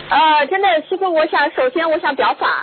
真的师傅，首先我想表法。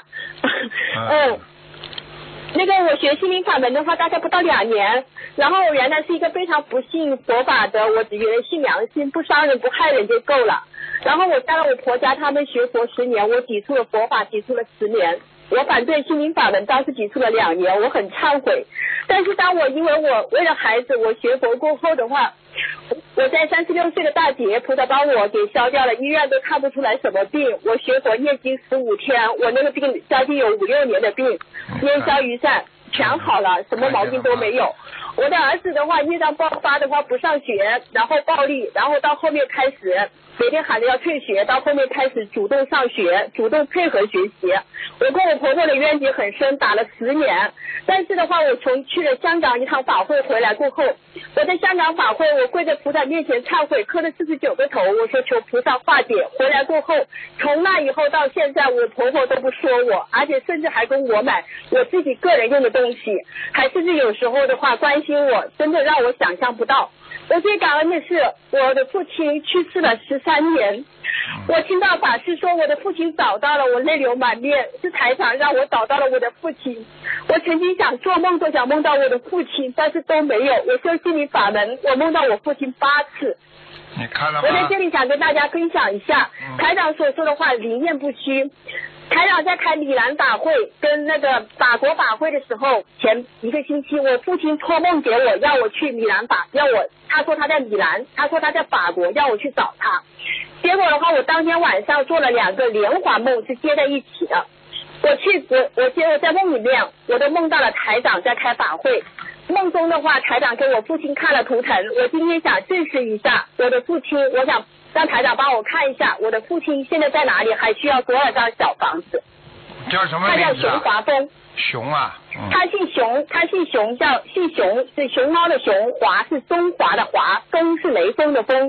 那个我学心灵法门的话，大概不到2年，然后我原来是一个非常不信佛法的，我只觉得信良心，不伤人不害人就够了。然后我嫁了我婆家，他们学佛10年，我抵触了佛法，抵触了10年。我反对心灵法门，当时抵触了2年，我很忏悔。但是因为我为了孩子，我学佛过后的话，我在36岁的大劫，菩萨帮我给消掉了，医院都看不出来什么病。我学佛念经15天，我那个病将近有5、6年的病，烟消云散，全好了，什么毛病都没有。我的儿子的话，业障爆发的话不上学，然后暴力，然后到后面开始每天喊着要退学，到后面开始主动上学，主动配合学习。我跟我婆婆的冤结很深，打了10年。但是的话，我从去了香港一趟法会回来过后，我在香港法会，我跪在菩萨面前忏悔，磕了49个头，我说求菩萨化解。回来过后，从那以后到现在，我婆婆都不说我，而且甚至还跟我买我自己个人用的东西，还甚至有时候的话关心我，真的让我想象不到。我最感恩的是我的父亲去世了13年，我听到法师说我的父亲找到了，我泪流满面，是台长让我找到了我的父亲。我曾经想做梦都想梦到我的父亲，但是都没有。我修心灵法门，我梦到我父亲8次。 你看了吗？ 我在这里想跟大家分享一下台长所说的话，灵验不虚。台长在开米兰法会跟那个法国法会的时候，前1个星期，我父亲托梦给我，要我去米兰法，他说他在米兰，他说他在法国，要我去找他。结果的话，我当天晚上做了2个连环梦，是接在一起的。我在梦里面，我都梦到了台长在开法会。梦中的话，台长给我父亲看了图腾，我今天想证实一下我的父亲，我想让台长帮我看一下我的父亲现在在哪里，还需要多少张小房子。 叫什么名字？ 他叫熊华峰。 熊啊？ 他姓熊，姓熊是熊猫的熊，华是中华的华，风是雷锋的风。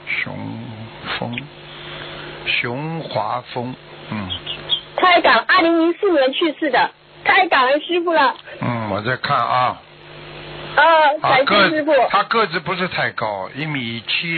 熊华峰。开港2004年去世的，太感恩师傅了。 我在看啊。 感谢师傅。 他个子不是太高，1.75米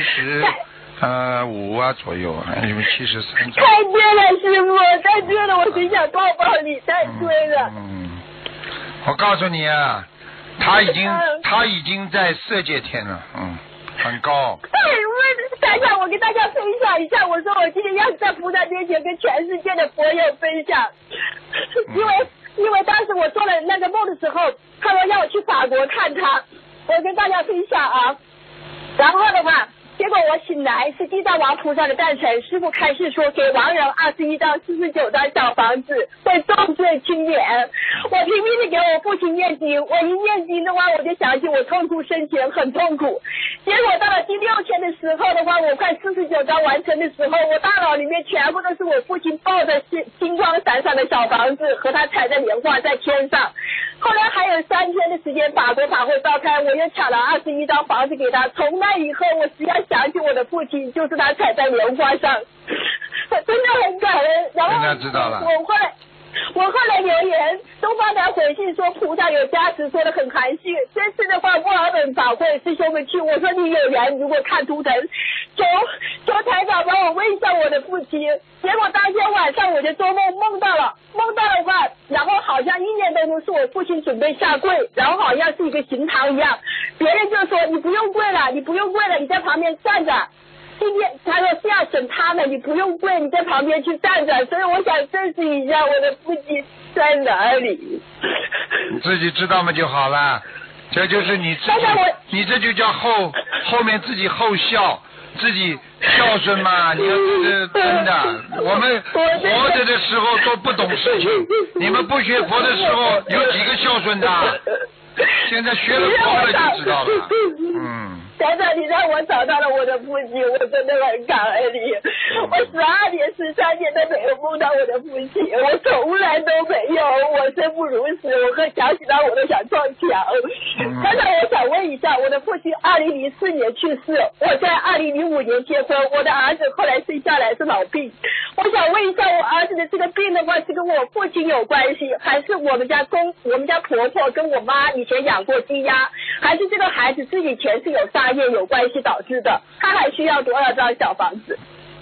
左右，1.73米。 太对了，师傅，太对了，我很想抱抱你，太对了。 我告诉你啊，他已经在色界天了，很高。 台长，我跟大家分享一下，我说我今天要在菩萨面前跟全世界的佛友分享，因为当时我做了那个梦的时候，他说要我去法国看他，我跟大家分享啊。然后的话，结果我醒来是地藏王菩萨的诞辰，师父开示说给亡人21张49张小房子，会重罪轻免。我拼命的给我父亲念经，我一念经的话，我就想起我痛苦生前很痛苦。结果到了第6天的时候的话，我快49张完成的时候，我大脑里面全部都是我父亲抱着金光闪闪的小房子和他踩着莲花在天上。后来还有3天的时间，法国法会召开，我又抢了21张房子给他。从那以后，我只要想起我的父亲，就是他踩在莲花上，我真的很感恩。然后现在知道了。 我后来留言，东方台回信说菩萨有加持，说的很含蓄。这次的话，墨尔本法会师兄们去，我说你有缘，如果看图腾，求台长帮我问一下我的父亲。结果当天晚上我就做梦到了的话，然后好像1年当中是我父亲准备下跪，然后好像是一个刑堂一样，别人就说你不用跪了，你在旁边站着。今天他说是要审他们，你不用跪，你在旁边去站着。所以我想证实一下我的父亲在哪里。 你自己知道嘛就好了，这就是你自己，你这就叫后面自己后孝，自己孝顺嘛。你要是真的，我们活着的时候都不懂事情，你们不学佛的时候有几个孝顺的？现在学了佛了就知道了。 台长，你让我找到了我的父亲，我真的很感恩你。我12年、13年都没有梦到我的父亲，我从来都没有。我生不如死，我和想起他我都想撞墙。台长，我想问一下，我的父亲2004年去世，我在2005年结婚，我的儿子后来生下来是脑病。我想问一下，我儿子的这个病的话，是跟我父亲有关系，还是我们家婆婆跟我妈以前养过鸡鸭，还是这个孩子自己前世有杀业有关系导致的？他还需要多少张小房子？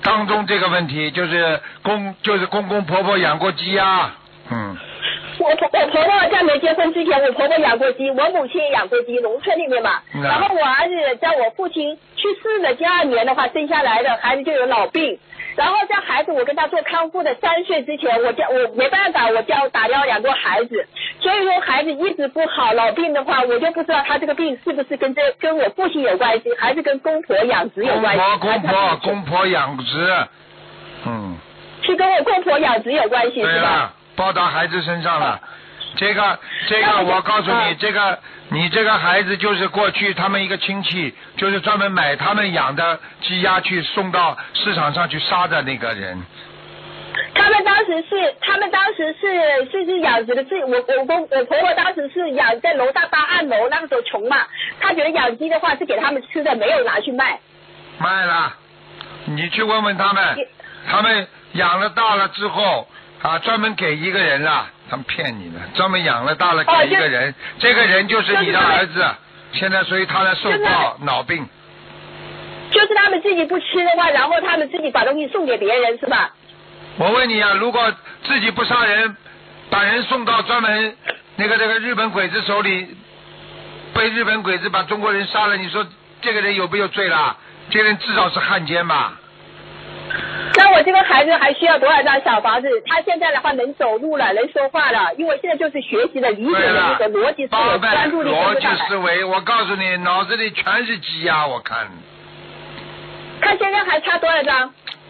当中这个问题就是公公婆婆养过鸡啊， 我婆婆在没结婚之前，我婆婆养过鸡，我母亲也养过鸡，农村里面嘛。然后我儿子在我父亲去世的第2年的话生下来的孩子就有脑病，然后这孩子我跟他做康复的3岁之前，我没办法，我打掉2个孩子，所以说孩子一直不好，脑病的话我就不知道他这个病是不是跟我父亲有关系，还是跟公婆养殖有关系。 公婆养殖， 是跟我公婆养殖有关系是吧？ 报到孩子身上了，这个我告诉你，你这个孩子就是过去他们一个亲戚，就是专门买他们养的鸡鸭去送到市场上去杀的那个人。 他们当时是养殖的，我婆婆当时是养在楼上8按楼，那个时候穷嘛，他觉得养鸡的话是给他们吃的，没有拿去卖。卖了，你去问问他们养了大了之后。专门给一个人了，他们骗你的，专门养了大了给一个人，这个人就是你的儿子，现在所以他在受脑病。 就是他们自己不吃的话，然后他们自己把东西送给别人是吧？ 我问你啊，如果自己不杀人，把人送到专门这个日本鬼子手里，被日本鬼子把中国人杀了，你说这个人有没有罪啦？这个人至少是汉奸吧？ 那我这个孩子还需要多少张小房子？他现在的话能走路了，能说话了，因为现在就是学习的理解的那个逻辑思维，专注力逻辑思维，我告诉你，脑子里全是鸡呀，我看。 他现在还差多少张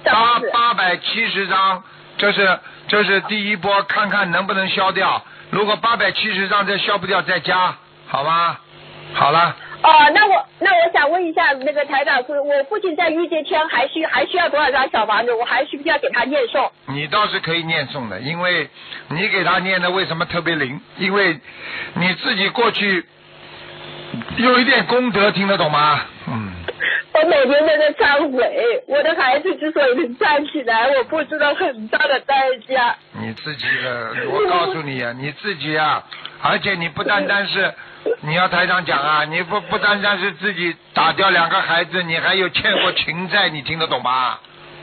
？870张，这是第一波，看看能不能消掉。如果870张再消不掉，再加，好吗？好了。 那我想问一下那个台长，我父亲在御界天还需要多少张小房子？我还需不需要给他念诵？ 你倒是可以念诵的，因为你给他念的为什么特别灵？因为你自己过去有一点功德，听得懂吗？ 我每天都在忏悔，我的孩子之所以能站起来，我付出了很大的代价。 你自己的，我告诉你啊，你自己啊，而且你不单单是。你要台长讲啊，你不单单是自己打掉2个孩子，你还有欠过情债，你听得懂吗？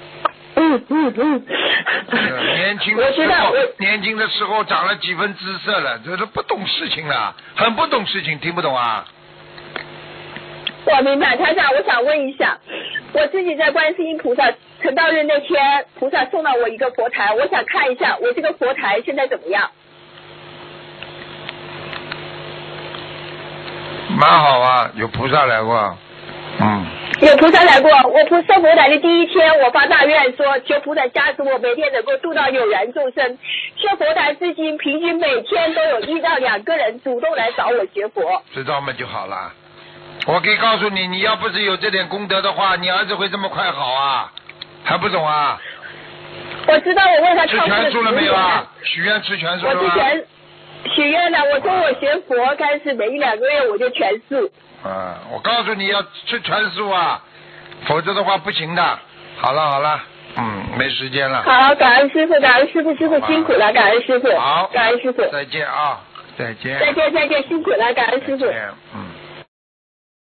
年轻的时候长了几分姿色了，这都不懂事情了，很不懂事情，听不懂啊？ 我明白，台长，我想问一下，我自己在观世音菩萨成道日那天，菩萨送到我一个佛台，我想看一下我这个佛台现在怎么样。 蛮好啊，有菩萨来过。 有菩萨来过，我设佛台的第1天，我发大愿说，求菩萨加持我每天能够度到有缘众生。设佛台至今，平均每天都有1到2个人主动来找我学佛。 知道吗就好了。我可以告诉你，你要不是有这点功德的话，你儿子会这么快好啊？还不懂啊？ 我知道，我问他吃全素了没有啊？许愿吃全素了吗？ 我之前许愿了，我从我学佛开始，每1-2个月我就全素。 我告诉你要吃全素啊，否则的话不行的。好了，没时间了。 好，感恩师傅，感恩师傅，师傅辛苦了，感恩师傅。 好， 感恩师傅。 再见啊，再见。 再见，辛苦了，感恩师傅。